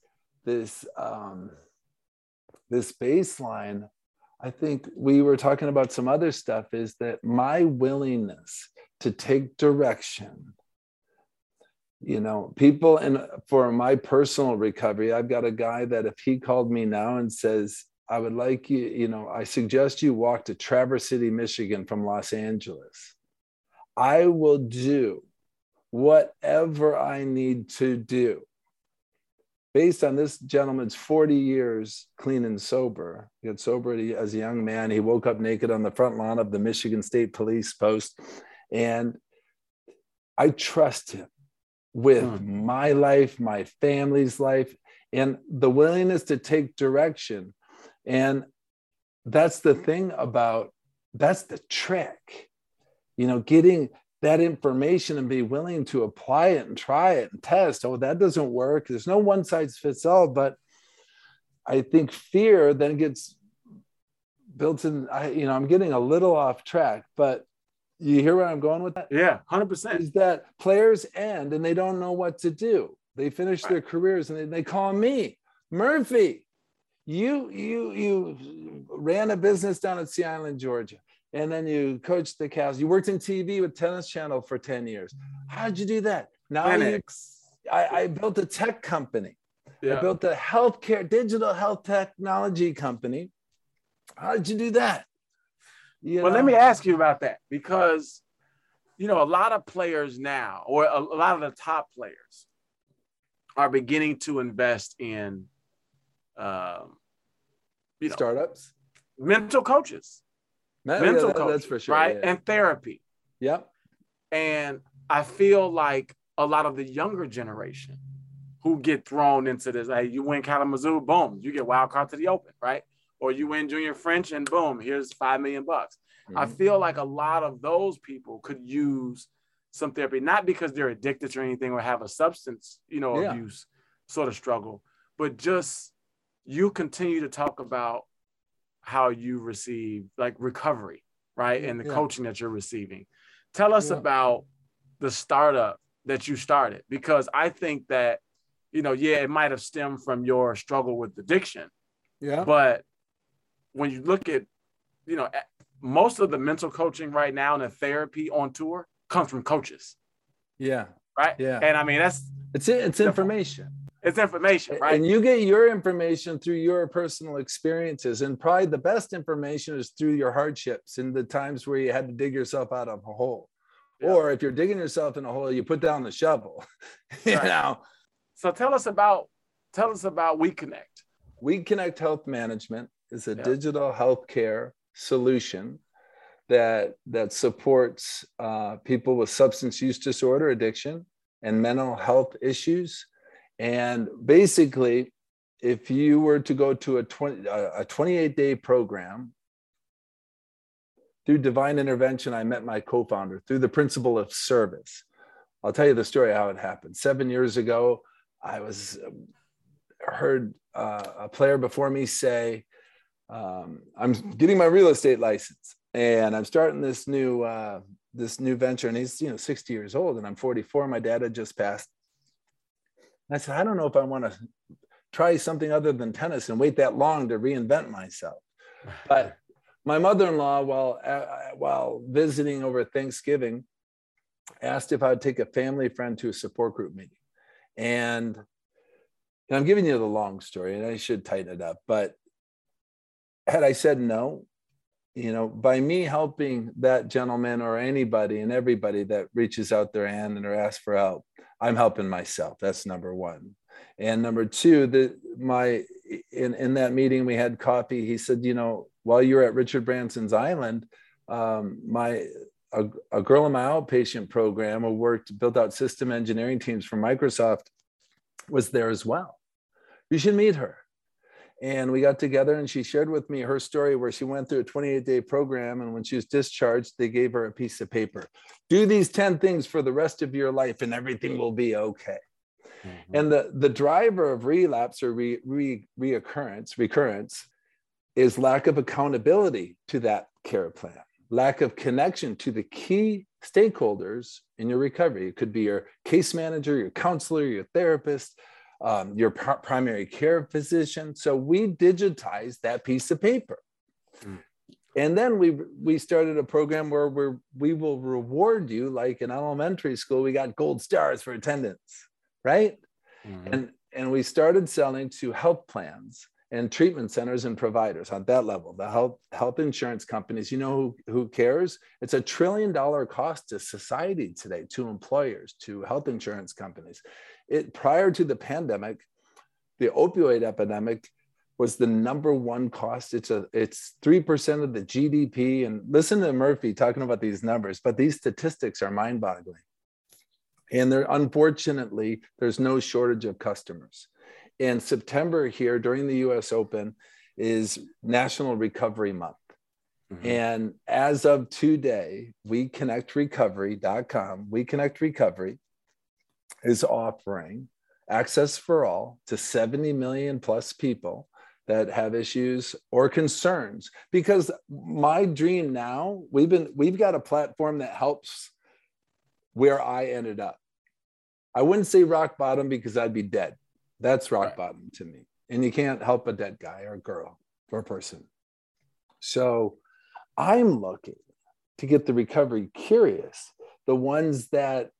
baseline. I think we were talking about some other stuff, is that my willingness to take direction, you know, people, and for my personal recovery, I've got a guy that if he called me now and says, I would like you, you know, I suggest you walk to Traverse City, Michigan from Los Angeles, I will do whatever I need to do. Based on this gentleman's 40 years clean and sober. He got sober as a young man. He woke up naked on the front lawn of the Michigan State Police Post. And I trust him with my life, my family's life, and the willingness to take direction. And that's the trick, you know, getting that information and be willing to apply it and try it and test. Oh, that doesn't work. There's no one size fits all, but I think fear then gets built in. I'm getting a little off track, but you hear where I'm going with that? Yeah, 100%. Is that players end and they don't know what to do. They finish their careers and they call me, Murphy, you ran a business down at Sea Island, Georgia. And then you coached the Cavs. You worked in TV with Tennis Channel for 10 years. How'd you do that? Now I built a tech company. I built a digital health technology company. How did you do that? Let me ask you about that, because, you know, a lot of players now, or a lot of the top players, are beginning to invest in, startups, mental coaches. Mental coaching, that's for sure, right? Yeah. And therapy. Yep. And I feel like a lot of the younger generation who get thrown into this, hey, you win Kalamazoo, boom, you get wild card to the Open, right? Or you win Junior French and boom, here's $5 million. I feel like a lot of those people could use some therapy, not because they're addicted or anything or have a substance, abuse sort of struggle, but just you continue to talk about how you receive like recovery, right? And the coaching that you're receiving. Tell us about the startup that you started, because I think that, it might have stemmed from your struggle with addiction. Yeah. But when you look at, most of the mental coaching right now and the therapy on tour comes from coaches. Yeah. Right. Yeah. And I mean, it's information. It's information, right? And you get your information through your personal experiences. And probably the best information is through your hardships and the times where you had to dig yourself out of a hole. Yeah. Or if you're digging yourself in a hole, you put down the shovel. So tell us about We Connect. We Connect Health Management is a digital healthcare solution that supports people with substance use disorder, addiction, and mental health issues. And basically, if you were to go to a 28-day program, through divine intervention, I met my co-founder through the principle of service. I'll tell you the story how it happened. 7 years ago, I heard a player before me say, I'm getting my real estate license and I'm starting this new venture. And he's 60 years old and I'm 44. My dad had just passed. And I said, I don't know if I want to try something other than tennis and wait that long to reinvent myself. But my mother-in-law, while visiting over Thanksgiving, asked if I would take a family friend to a support group meeting. And I'm giving you the long story and I should tighten it up, but had I said no, by me helping that gentleman or anybody and everybody that reaches out their hand and or asks for help, I'm helping myself. That's number one. And number two, in that meeting, we had coffee. He said, while you're at Richard Branson's Island, a girl in my outpatient program who built out system engineering teams for Microsoft was there as well. You should meet her. And we got together and she shared with me her story where she went through a 28-day program. And when she was discharged, they gave her a piece of paper. Do these 10 things for the rest of your life and everything will be okay. Mm-hmm. And the driver of relapse or recurrence is lack of accountability to that care plan, lack of connection to the key stakeholders in your recovery. It could be your case manager, your counselor, your therapist, your primary care physician. So we digitized that piece of paper. Mm. And then we started a program where we will reward you, like in elementary school, we got gold stars for attendance, right? Mm-hmm. And we started selling to health plans and treatment centers and providers on that level, the health insurance companies. You know who cares? It's $1 trillion cost to society today, to employers, to health insurance companies. Prior to the pandemic, the opioid epidemic was the number one cost. It's 3% of the GDP. And listen to Murphy talking about these numbers, but these statistics are mind-boggling. And unfortunately, there's no shortage of customers. And September here during the US Open is National Recovery Month. Mm-hmm. And as of today, WeConnectRecovery.com, We Connect Recovery is offering access for all to 70 million plus people that have issues or concerns. Because my dream now, we've got a platform that helps where I ended up. I wouldn't say rock bottom because I'd be dead. That's rock bottom to me. And you can't help a dead guy or girl or a person. So I'm looking to get the recovery curious, the ones that,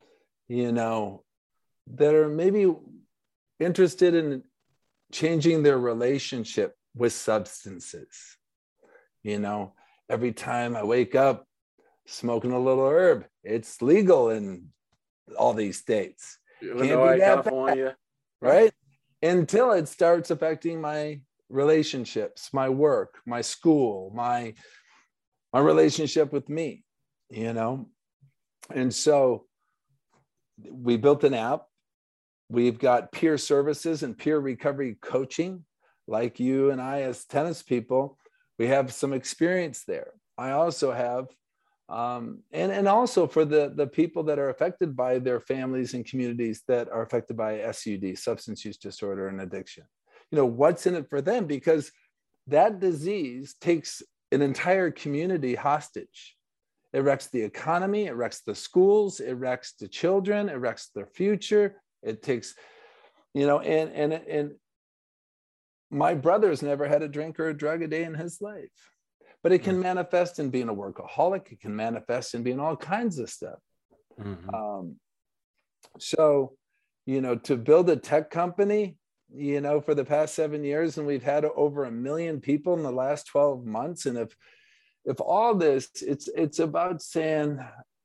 that are maybe interested in changing their relationship with substances. Every time I wake up smoking a little herb, it's legal in all these states. Illinois, California. Bad, right? Until it starts affecting my relationships, my work, my school, my relationship with me, And so we built an app. We've got peer services and peer recovery coaching. Like you and I as tennis people, we have some experience there. I also have, and also for the people that are affected by their families and communities that are affected by SUD, substance use disorder and addiction. What's in it for them? Because that disease takes an entire community hostage. It wrecks the economy, it wrecks the schools, it wrecks the children, it wrecks their future. It takes, and my brother's never had a drink or a drug a day in his life, but it can manifest in being a workaholic. It can manifest in being all kinds of stuff. Mm-hmm. So, to build a tech company, for the past 7 years, and we've had over 1 million people in the last 12 months. And if all this, it's about saying,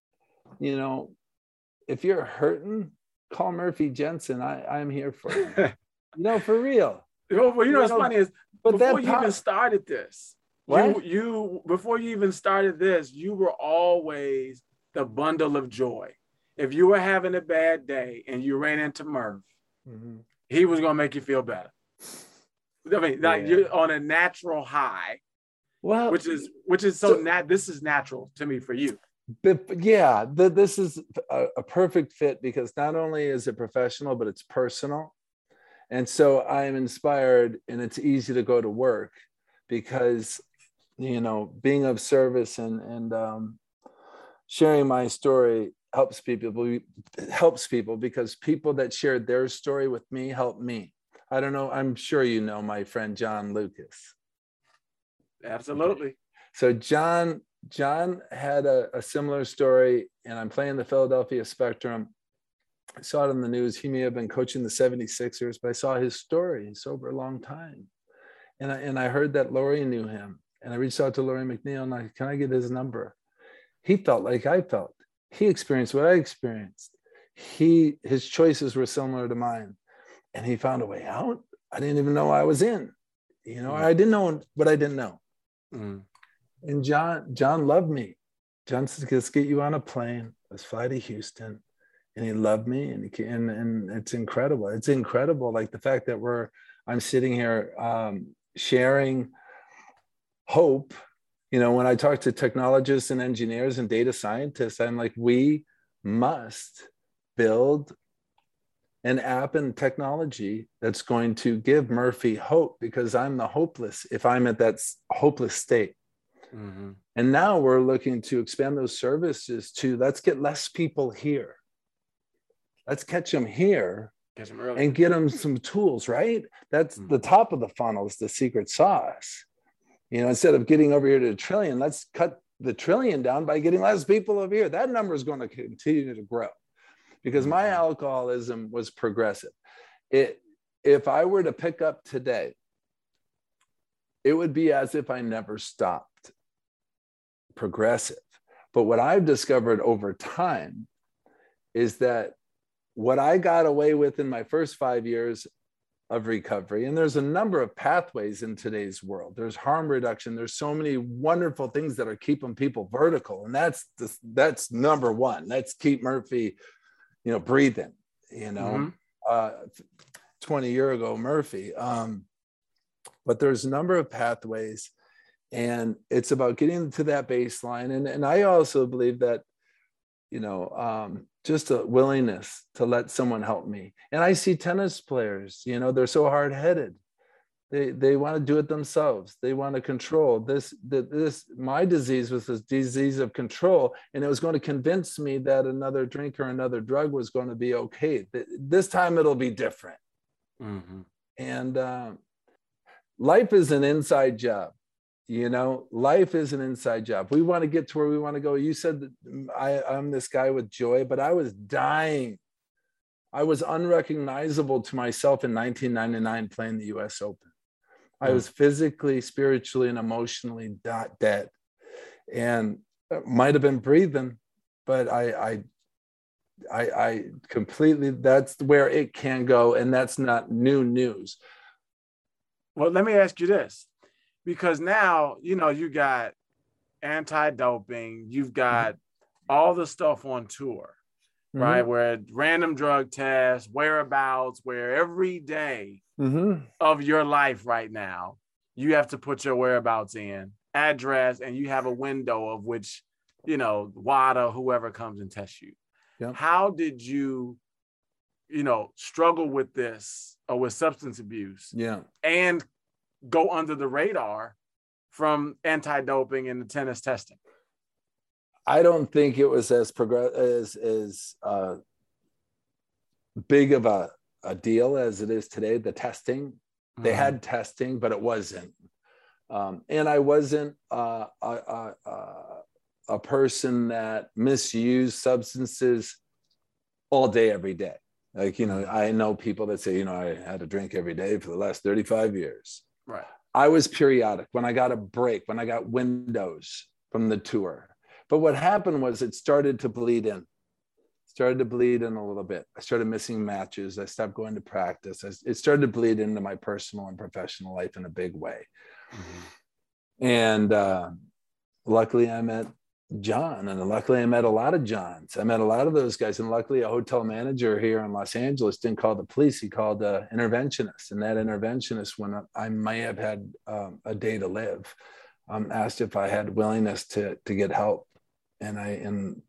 if you're hurting, call Murphy Jensen. I'm here for you. For real. Well, you know what's funny is but before you even started this, what? before you even started this, you were always the bundle of joy. If you were having a bad day and you ran into Murph, he was gonna make you feel better. I mean, like you're on a natural high, well, which is this is natural to me for you. But yeah, this is a perfect fit because not only is it professional, but it's personal. And so I'm inspired, and it's easy to go to work because, you know, being of service and sharing my story helps people because people that shared their story with me help me. I don't know. I'm sure you know my friend John Lucas. Absolutely. So John had a similar story, and I'm playing the Philadelphia Spectrum. I saw it on the news. He may have been coaching the 76ers, but I saw his story. He's sober a long time. And I heard that Laurie knew him. And I reached out to Laurie McNeil and can I get his number? He felt like I felt. He experienced what I experienced. His choices were similar to mine. And he found a way out. I didn't even know I was in. You know, I didn't know what I didn't know. And John loved me. John said, let's get you on a plane. Let's fly to Houston. And he loved me, and it's incredible. It's incredible, like the fact that I'm sitting here sharing hope. You know, when I talk to technologists and engineers and data scientists, I'm like, we must build an app and technology that's going to give Murphy hope, because I'm the hopeless if I'm at that hopeless state. And now we're looking to expand those services to let's get less people here. Let's catch them here and get them some tools, right? That's the top of the funnel, is the secret sauce. You know, instead of getting over here to a trillion, let's cut the trillion down by getting less people over here. That number is going to continue to grow because my alcoholism was progressive. If I were to pick up today, it would be as if I never stopped. Progressive. But what I've discovered over time is that what I got away with in my first 5 years of recovery, and there's a number of pathways in today's world. There's harm reduction. There's so many wonderful things that are keeping people vertical. And that's number one. Let's keep Murphy, you know, breathing, you know, 20 years ago, Murphy. But there's a number of pathways, and it's about getting to that baseline. And I also believe that, you know, just a willingness to let someone help me. And I see tennis players, you know, they're so hard-headed. They want to do it themselves. They want to control my disease was this disease of control. And it was going to convince me that another drink or another drug was going to be okay. This time it'll be different. And life is an inside job. You know, life is an inside job. We want to get to where we want to go. You said that I'm this guy with joy, but I was dying. I was unrecognizable to myself in 1999 playing the US Open. I was physically, spiritually, and emotionally dead. And might have been breathing, but I completely, that's where it can go. And that's not new news. Well, let me ask you this. Because now, you know, you got anti-doping, you've got all the stuff on tour, right? Where random drug tests, whereabouts, where every day of your life right now, you have to put your whereabouts in, address, and you have a window of which, you know, WADA, whoever comes and tests you. Yep. How did you, you know, struggle with this or with substance abuse? And go under the radar from anti-doping and the tennis testing? I don't think it was as big of a deal as it is today. The testing, they had testing, but it wasn't. And I wasn't a person that misused substances all day, every day. Like, you know, I know people that say, you know, I had a drink every day for the last 35 years. Right. I was periodic when I got a break, when I got windows from the tour. But what happened was it started to bleed in. started to bleed in a little bit. I started missing matches. I stopped going to practice. It started to bleed into my personal and professional life in a big way. Mm-hmm. And luckily I met John, and luckily I met a lot of Johns. I met a lot of those guys, and luckily a hotel manager here in Los Angeles didn't call the police. He called an interventionist, and that interventionist, when I might have had a day to live, asked if I had willingness to get help, and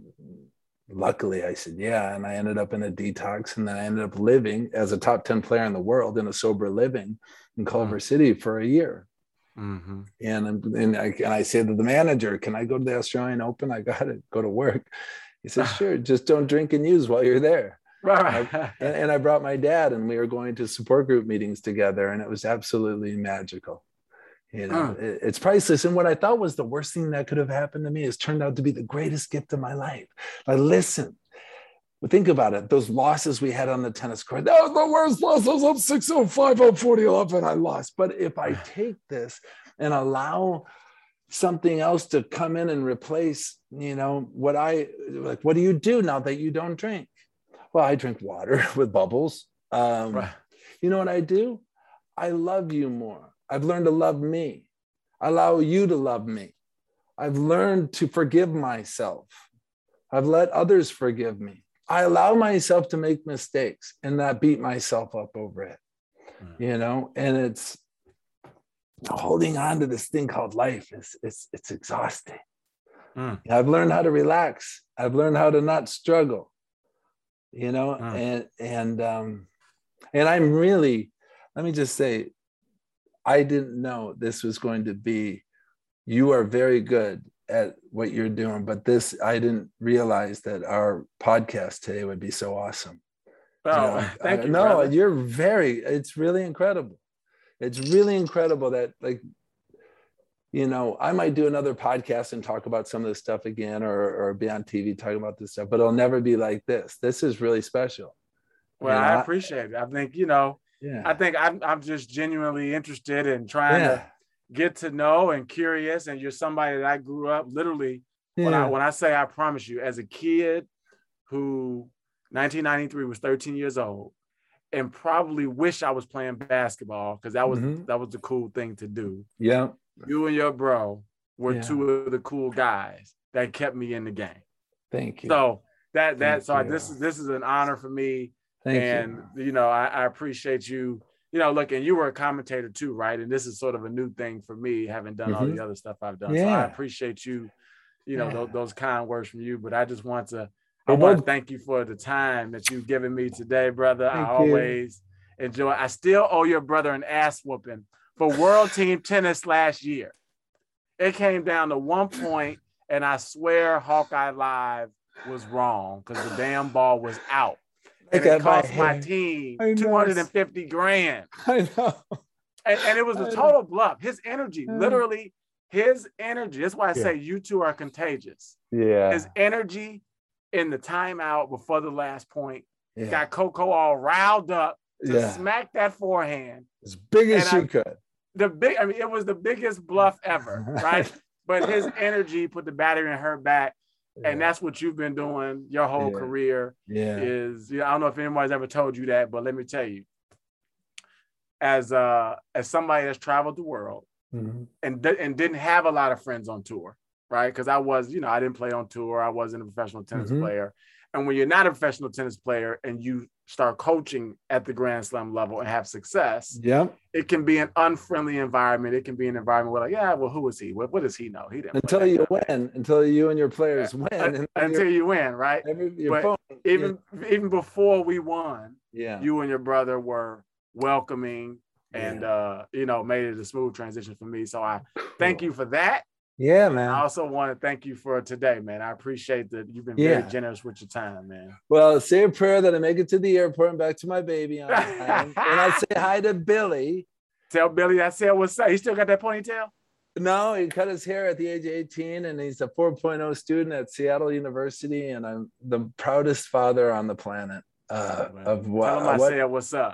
luckily I said yeah, and I ended up in a detox, and then I ended up living as a top 10 player in the world in a sober living in Culver City for a year. Mm-hmm. And I said to the manager, can I go to the Australian Open? I got to go to work. He said, sure, just don't drink and use while you're there. Right. And I brought my dad, and we were going to support group meetings together, and it was absolutely magical. You know, it's priceless. And what I thought was the worst thing that could have happened to me has turned out to be the greatest gift of my life. Listen, think about it. Those losses we had on the tennis court, that was the worst loss. I was up 6-0, 5-0, 40-11, and I lost. But if I take this and allow something else to come in and replace, you know, what do you do now that you don't drink? Well, I drink water with bubbles. Right. You know what I do? I love you more. I've learned to love me. I allow you to love me. I've learned to forgive myself. I've let others forgive me. I allow myself to make mistakes and not beat myself up over it, you know, and it's holding on to this thing called life. It's exhausting. I've learned how to relax. I've learned how to not struggle, you know, and I'm really, let me just say, I didn't know this was going to be, you are very good at what you're doing, but I didn't realize that our podcast today would be so awesome. Oh, thank you. No, it's really incredible. It's really incredible that, like, you know, I might do another podcast and talk about some of this stuff again, or be on TV talking about this stuff, but it'll never be like this. This is really special. Well, I appreciate it. I think, you know, I think I'm just genuinely interested in trying to get to know and curious, and you're somebody that I grew up literally. When I say, I promise you, as a kid who 1993 was 13 years old and probably wish I was playing basketball, because that was the cool thing to do. Yeah, you and your bro were two of the cool guys that kept me in the game. Thank you. So this is an honor for me. Thank you. You know, I appreciate you. You know, look, and you were a commentator too, right? And this is sort of a new thing for me, having done all the other stuff I've done. So I appreciate you, you know, those kind words from you. But I just want to, thank you for the time that you've given me today, brother. I always enjoy. I still owe your brother an ass whooping for World Team Tennis last year. It came down to one point, and I swear Hawkeye Live was wrong because the damn ball was out. And it cost my team $250,000. I know. And it was a total bluff. His energy, literally his energy. That's why I say you two are contagious. Yeah. His energy in the timeout before the last point got Coco all riled up to smack that forehand. As big as she could. It was the biggest bluff ever, right? But his energy put the battery in her back. And that's what you've been doing your whole career. Is, you know, I don't know if anybody's ever told you that, but let me tell you, as somebody that's traveled the world and didn't have a lot of friends on tour, right? Because I didn't play on tour. I wasn't a professional tennis player. And when you're not a professional tennis player and you start coaching at the Grand Slam level and have success, it can be an unfriendly environment. It can be an environment where, well, who is he? What does he know? He didn't until you win, until you and your players win. Until you win, right? Even before we won, you and your brother were welcoming and, made it a smooth transition for me. So I thank you for that. Yeah, man. I also want to thank you for today, man. I appreciate that you've been very generous with your time, man. Well, say a prayer that I make it to the airport and back to my baby on time. And I'll say hi to Billy. Tell Billy I said what's up. He still got that ponytail? No, he cut his hair at the age of 18, and he's a 4.0 student at Seattle University, and I'm the proudest father on the planet. Tell him I said what's up.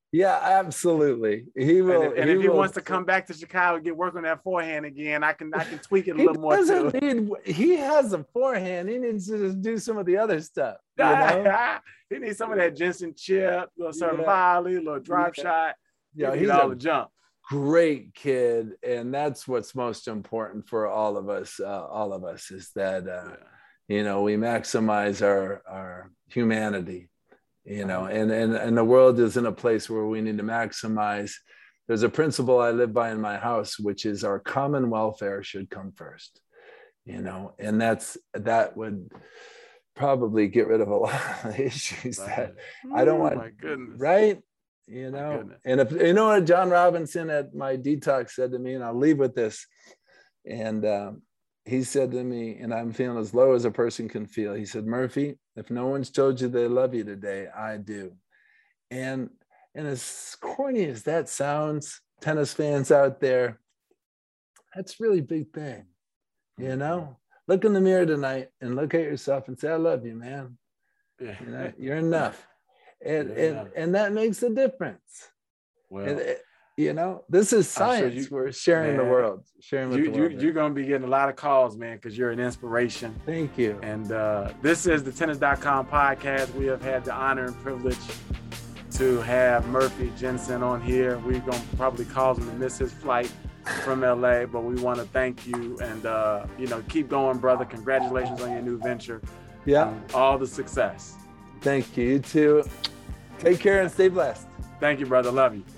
Yeah, absolutely. He will. And if he wants to come back to Chicago and get work on that forehand again, I can tweak it a little more too. He has a forehand. He needs to just do some of the other stuff. You know? He needs some of that Jensen chip, little certain volley, little drop shot. Yeah, he's all the jump. Great kid, and that's what's most important for all of us. Is that we maximize our humanity. And the world is in a place where we need to maximize. There's a principle I live by in my house, which is our common welfare should come first, and that would probably get rid of a lot of issues that I don't want. My goodness. Right. And if what John Robinson at my detox said to me, and I'll leave with this, and he said to me, and I'm feeling as low as a person can feel. He said, Murphy, if no one's told you they love you today, I do. And as corny as that sounds, tennis fans out there, that's a really big thing. Look in the mirror tonight and look at yourself and say, I love you, man. Yeah. You're enough. And that makes a difference. Well, this is science. We're sharing the world, sharing with the world. You're going to be getting a lot of calls, man, because you're an inspiration. Thank you. And this is the Tennis.com podcast. We have had the honor and privilege to have Murphy Jensen on here. We're going to probably cause him to miss his flight from LA, but we want to thank you and, keep going, brother. Congratulations on your new venture. Yeah. All the success. Thank you. You too. Take care and stay blessed. Thank you, brother. Love you.